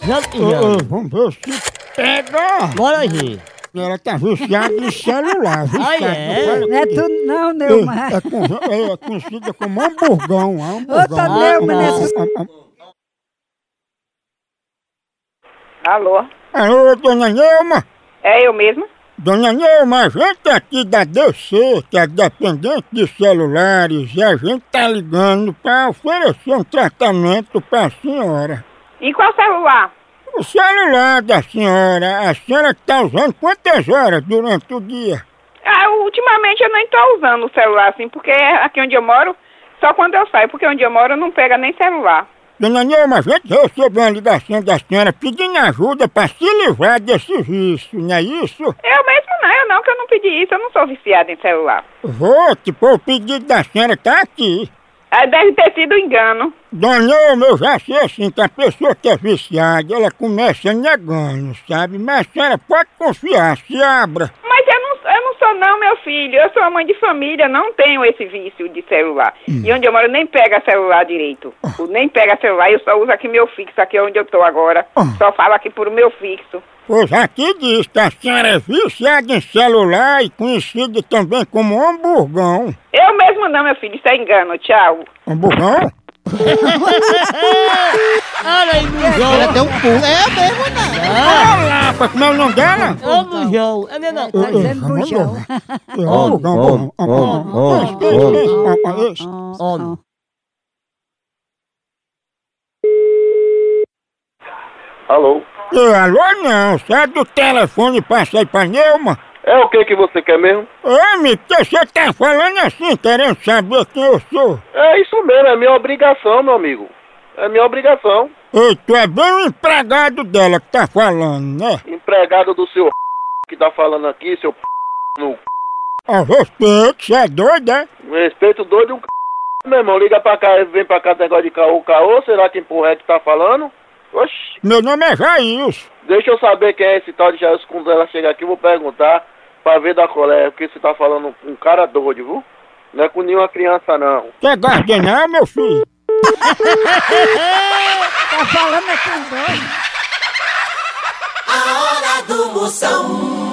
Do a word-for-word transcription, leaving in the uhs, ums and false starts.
Já Ô, que já. ô, vamos ver se pega. Bora aí. Ela tá viciada em celular, viu? Ah, é? Não é tu não, Neuma. É, é, con- é conhecida como hamburgão. Outra hamburgão. Neuma Ah, nessa. Am- am- Alô? Alô, dona Neuma? É eu mesma? Dona Neuma, a gente aqui da D C, que é dependente de celulares, e a gente tá ligando pra oferecer um tratamento pra senhora. E qual celular? O celular da senhora, a senhora tá usando quantas horas durante o dia? Ah, ultimamente eu nem tô usando o celular assim, porque aqui onde eu moro, só quando eu saio, porque onde eu moro não pega nem celular. Dona Neuma, a gente recebeu uma ligação da senhora pedindo ajuda pra se livrar desse vício, não é isso? Eu mesmo não, eu não, que eu não pedi isso, eu não sou viciada em celular. Vou, tipo, o pedido da senhora tá aqui. Aí deve ter sido engano. Dona Neuma, eu já sei assim que a pessoa que é viciada, ela começa negando, sabe? Mas a senhora pode confiar, se abra. Mas eu não, eu não sou não, meu filho, eu sou mãe de família, não tenho esse vício de celular. E onde eu moro nem pega celular direito. Nem pega celular, eu só uso aqui meu fixo, aqui onde eu tô agora. Só falo aqui por meu fixo. Pois aqui diz que a senhora é viciada em celular e conhecida também como hamburgão. Eu mesmo não, meu filho, isso é engano, tchau. Hamburgão? Olha aí, Ela Mujão. deu um pulo. É mesmo, não. Olá, pra como é o nome dela? Ô, Mujão. É não. Tá dizendo bujão. É hamburgão, hamburgão. Esse, esse, esse, esse. Homem. Alô? Ô, alô não, sai do telefone e passa aí pra Neuma. É o que que você quer mesmo? Homem, porque você tá falando assim, querendo saber quem eu sou. É isso mesmo, é minha obrigação, meu amigo. É minha obrigação. Ei, tu é bem o empregado dela que tá falando, né? Empregado do seu que tá falando aqui, seu no A respeito, você é doido, é? respeito doido um meu irmão. Liga pra cá, vem pra cá, negócio de caô, caô. Será que porra é que tá falando? Oxi, Meu nome é Jailson. deixa eu saber quem é esse tal de Jailson. Quando ela chegar aqui, eu vou perguntar pra ver da colé, porque você tá falando com um cara doido, viu? Não é com nenhuma criança, não. Você é gardenal, meu filho? Tá falando aqui os dois. A hora do Moção.